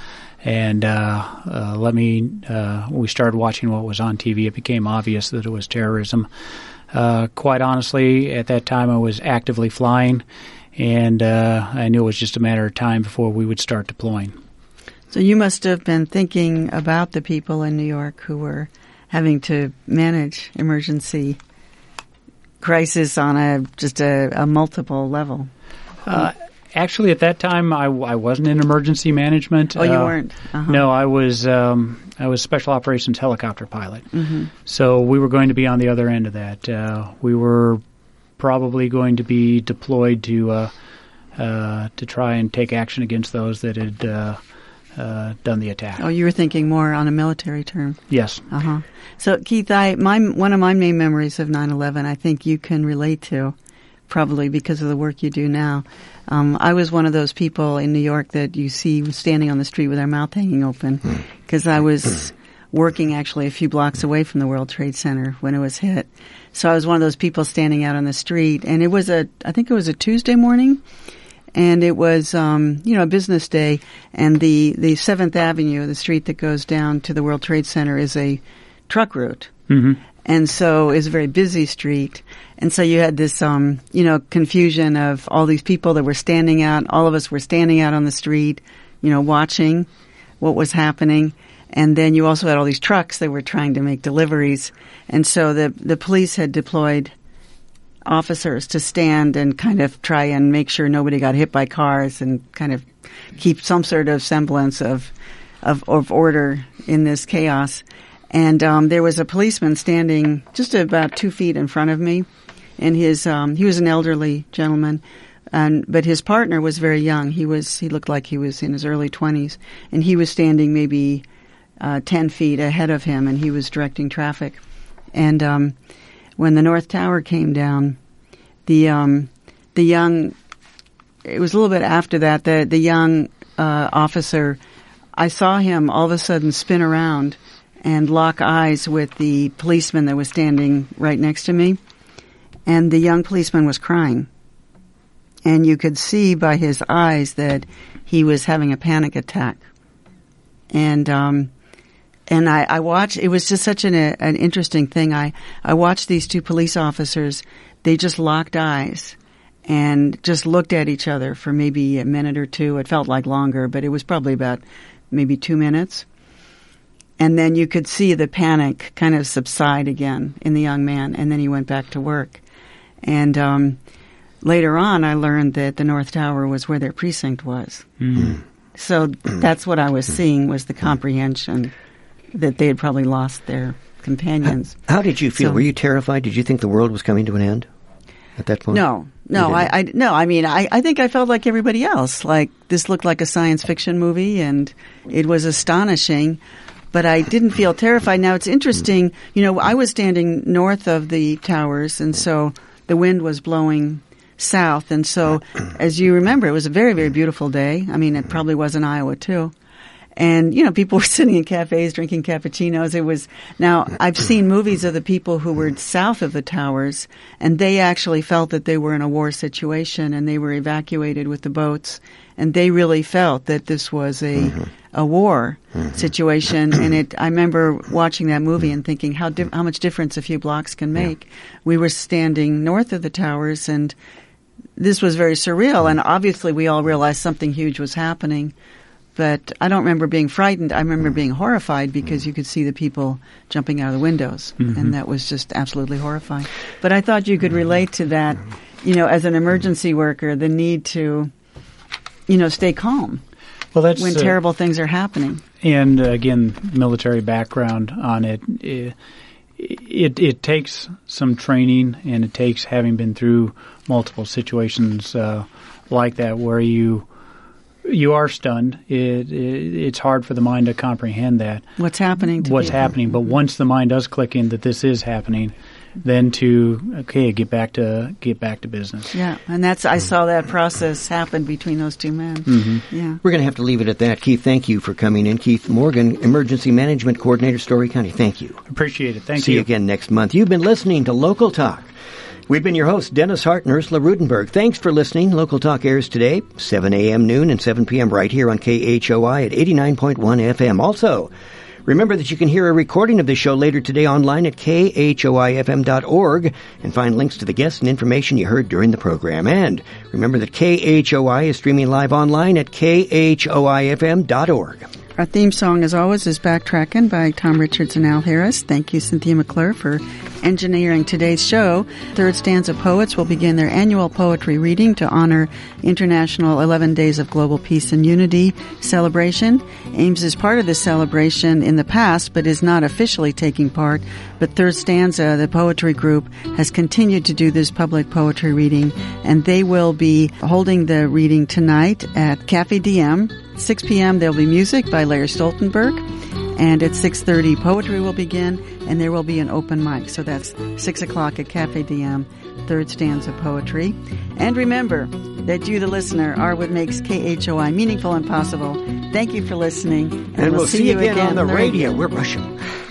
And uh, uh, let me, uh, when we started watching what was on T V, it became obvious that it was terrorism. Uh, quite honestly, at that time I was actively flying, and uh, I knew it was just a matter of time before we would start deploying. So you must have been thinking about the people in New York who were having to manage emergency crisis on a just a, a multiple level. Uh, actually, at that time, I, I wasn't in emergency management. Oh, you uh, weren't? Uh-huh. No, I was um, I was special operations helicopter pilot. Mm-hmm. So we were going to be on the other end of that. Uh, we were probably going to be deployed to uh, uh, to try and take action against those that had uh, uh, done the attack. Oh, you were thinking more on a military term. Yes. Uh-huh. So, Keith, I my one of my main memories of nine eleven, I think you can relate to, probably because of the work you do now. Um, I was one of those people in New York that you see standing on the street with their mouth hanging open, because I was working actually a few blocks away from the World Trade Center when it was hit. So I was one of those people standing out on the street, and it was a, I think it was a Tuesday morning, and it was, um, you know, a business day, and the, the seventh Avenue, the street that goes down to the World Trade Center, is a truck route. Mm-hmm. And so it's a very busy street. And so you had this, um, you know, confusion of all these people that were standing out. All of us were standing out on the street, you know, watching what was happening. And then you also had all these trucks that were trying to make deliveries. And so the, the police had deployed officers to stand and kind of try and make sure nobody got hit by cars and kind of keep some sort of semblance of, of, of order in this chaos. And um, there was a policeman standing just about two feet in front of me, and his um, he was an elderly gentleman, and but his partner was very young. He was he looked like he was in his early twenties, and he was standing maybe uh, ten feet ahead of him, and he was directing traffic. And um, when the North Tower came down, the um, the young it was a little bit after that. The the young uh, officer, I saw him all of a sudden spin around and lock eyes with the policeman that was standing right next to me. And the young policeman was crying. And you could see by his eyes that he was having a panic attack. And um, and I, I watched, it was just such an, a, an interesting thing. I, I watched these two police officers, they just locked eyes and just looked at each other for maybe a minute or two. It felt like longer, but it was probably about maybe two minutes. And then you could see the panic kind of subside again in the young man, and then he went back to work. And um, later on, I learned that the North Tower was where their precinct was. Mm. So that's what I was seeing, was the comprehension that they had probably lost their companions. How, how did you feel? So, Were you terrified? Did you think the world was coming to an end at that point? No. No, I, I, no, I mean, I, I think I felt like everybody else. Like, this looked like a science fiction movie, and it was astonishing. But I didn't feel terrified. Now, it's interesting, you know, I was standing north of the towers, and so the wind was blowing south. And so, as you remember, it was a very, very beautiful day. I mean, it probably was in Iowa, too. And, you know, people were sitting in cafes drinking cappuccinos. It was, now, I've seen movies of the people who were south of the towers, and they actually felt that they were in a war situation, and they were evacuated with the boats. And they really felt that this was a mm-hmm. a war mm-hmm. situation. And it, I remember watching that movie and thinking how di- how much difference a few blocks can make. Yeah. We were standing north of the towers, and this was very surreal. And obviously, we all realized something huge was happening. But I don't remember being frightened. I remember being horrified because you could see the people jumping out of the windows, mm-hmm. and that was just absolutely horrifying. But I thought you could relate to that, you know, as an emergency worker, the need to, you know, stay calm well, that's, when uh, terrible things are happening. And uh, again, military background on it. It, it it takes some training, and it takes having been through multiple situations uh, like that where you you are stunned. It, it it's hard for the mind to comprehend that what's happening. To what's people. happening, but once the mind does click in that this is happening, then to okay get back to get back to business. Yeah, and that's I saw that process happen between those two men. Mm-hmm. Yeah, we're going to have to leave it at that. Keith, thank you for coming in. Keith Morgan, Emergency Management Coordinator, Story County. Thank you. Appreciate it. Thank See you. you again next month. You've been listening to Local Talk We've been your hosts, Dennis Hart and Ursula Rudenberg. Thanks for listening. Local Talk airs today, seven a.m., noon, and seven p.m. right here on K H O I at eighty-nine point one F M. Also, remember that you can hear a recording of this show later today online at K H O I F M dot org and find links to the guests and information you heard during the program. And remember that K H O I is streaming live online at K H O I F M dot org. Our theme song, as always, is Backtrackin' by Tom Richards and Al Harris. Thank you, Cynthia McClure, for engineering today's show. Third Stanza Poets will begin their annual poetry reading to honor International eleven Days of Global Peace and Unity celebration. Ames is part of this celebration in the past, but is not officially taking part. But Third Stanza, the poetry group, has continued to do this public poetry reading, and they will be holding the reading tonight at Cafe Diem. six p.m. there'll be music by Larry Stoltenberg, and at six thirty poetry will begin, and there will be an open mic. So that's six o'clock at Cafe Diem, Third Stanza Poetry. And remember that you, the listener, are what makes K H O I meaningful and possible. Thank you for listening, and, And we'll, we'll see you again, on the radio. radio. We're rushing.